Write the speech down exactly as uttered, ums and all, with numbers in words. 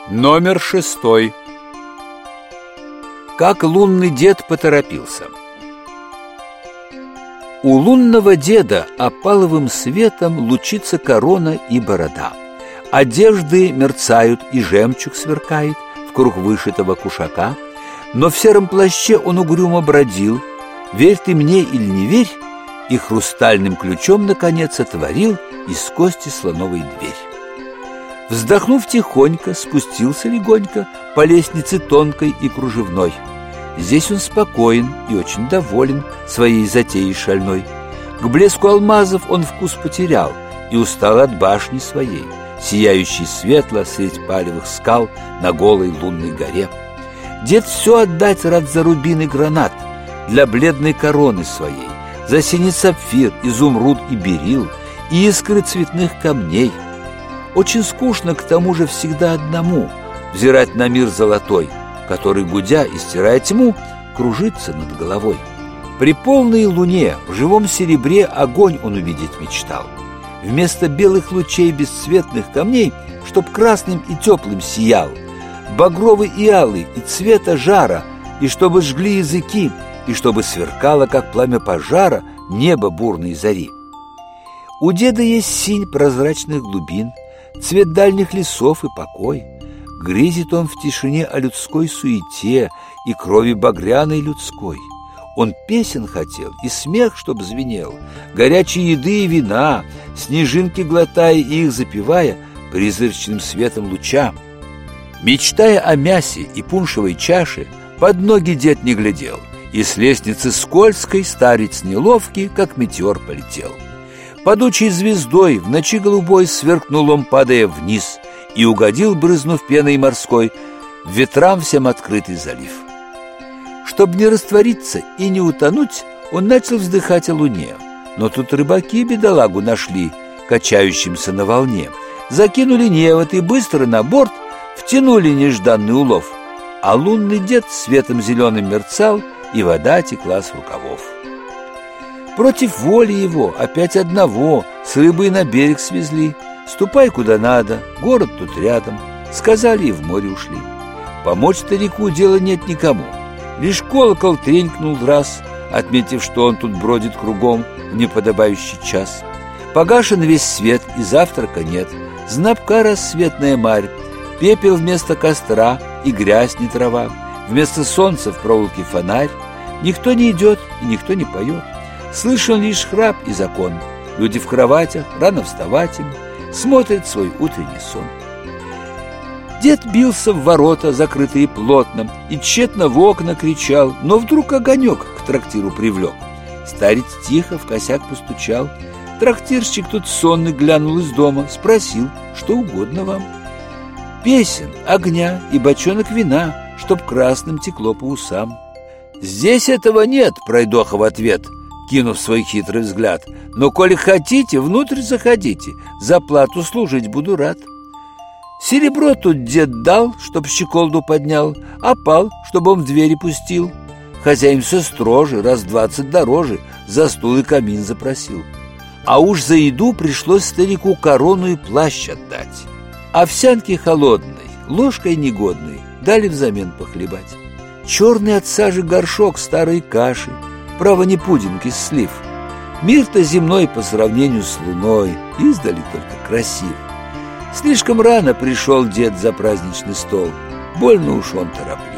Номер шестой. Как лунный дед поторопился. У лунного деда опаловым светом лучится корона и борода. Одежды мерцают, и жемчуг сверкает в круг вышитого кушака. Но в сером плаще он угрюмо бродил. Верь ты мне или не верь, и хрустальным ключом, наконец, отворил из кости слоновой дверь. Вздохнув тихонько, спустился легонько по лестнице тонкой и кружевной. Здесь он спокоен и очень доволен своей затеей шальной. К блеску алмазов он вкус потерял и устал от башни своей, сияющей светло средь палевых скал на голой лунной горе. Дед все отдать рад за рубин и гранат для бледной короны своей, за синий сапфир, изумруд и берил, и искры цветных камней. Очень скучно к тому же всегда одному взирать на мир золотой, который, гудя и стирая тьму, кружится над головой. При полной луне в живом серебре огонь он увидеть мечтал. Вместо белых лучей бесцветных камней, чтоб красным и теплым сиял, багровый и алый, и цвета жара, и чтобы жгли языки, и чтобы сверкало, как пламя пожара, небо бурной зари. У деда есть синь прозрачных глубин, цвет дальних лесов и покой. Грезит он в тишине о людской суете и крови багряной людской. Он песен хотел и смех, чтоб звенел, горячей еды и вина, снежинки глотая и их запивая призрачным светом луча. Мечтая о мясе и пуншевой чаше, под ноги дед не глядел, и с лестницы скользкой старец неловкий, как метеор, полетел. Падучей звездой в ночи голубой сверкнул он, падая вниз, и угодил, брызнув пеной морской, в ветрам всем открытый залив. Чтоб не раствориться и не утонуть, он начал вздыхать о луне. Но тут рыбаки бедолагу нашли, качающимся на волне, закинули невод и быстро на борт втянули нежданный улов, а лунный дед светом зеленым мерцал, и вода текла с рукавов. Против воли его опять одного с рыбой на берег свезли. Ступай куда надо, город тут рядом, сказали и в море ушли. Помочь старику дела нет никому. Лишь колокол тренькнул раз, отметив, что он тут бродит кругом в неподобающий час. Погашен весь свет, и завтрака нет. Знобка рассветная марь, пепел вместо костра, и грязь не трава. Вместо солнца в проволоке фонарь. Никто не идет и никто не поет. Слышен лишь храп и закон. Люди в кроватях, рано вставать им, смотрят свой утренний сон. Дед бился в ворота, закрытые плотно, и тщетно в окна кричал, но вдруг огонек к трактиру привлек. Старец тихо в косяк постучал. Трактирщик тут сонный глянул из дома, спросил, что угодно вам. Песен, огня и бочонок вина, чтоб красным текло по усам. Здесь этого нет, пройдоха в ответ, кинув свой хитрый взгляд. Но коли хотите, внутрь заходите, за плату служить буду рад. Серебро тут дед дал, чтоб щеколду поднял, опал, чтобы он в двери пустил. Хозяин все строже, раз двадцать дороже, за стул и камин запросил. А уж за еду пришлось старику корону и плащ отдать. Овсянки холодной, ложкой негодной дали взамен похлебать. Черный от сажи горшок старой каши, право не пудинг из слив. Мир-то земной по сравнению с луной издали только красив. Слишком рано пришел дед за праздничный стол, больно уж он тороплив.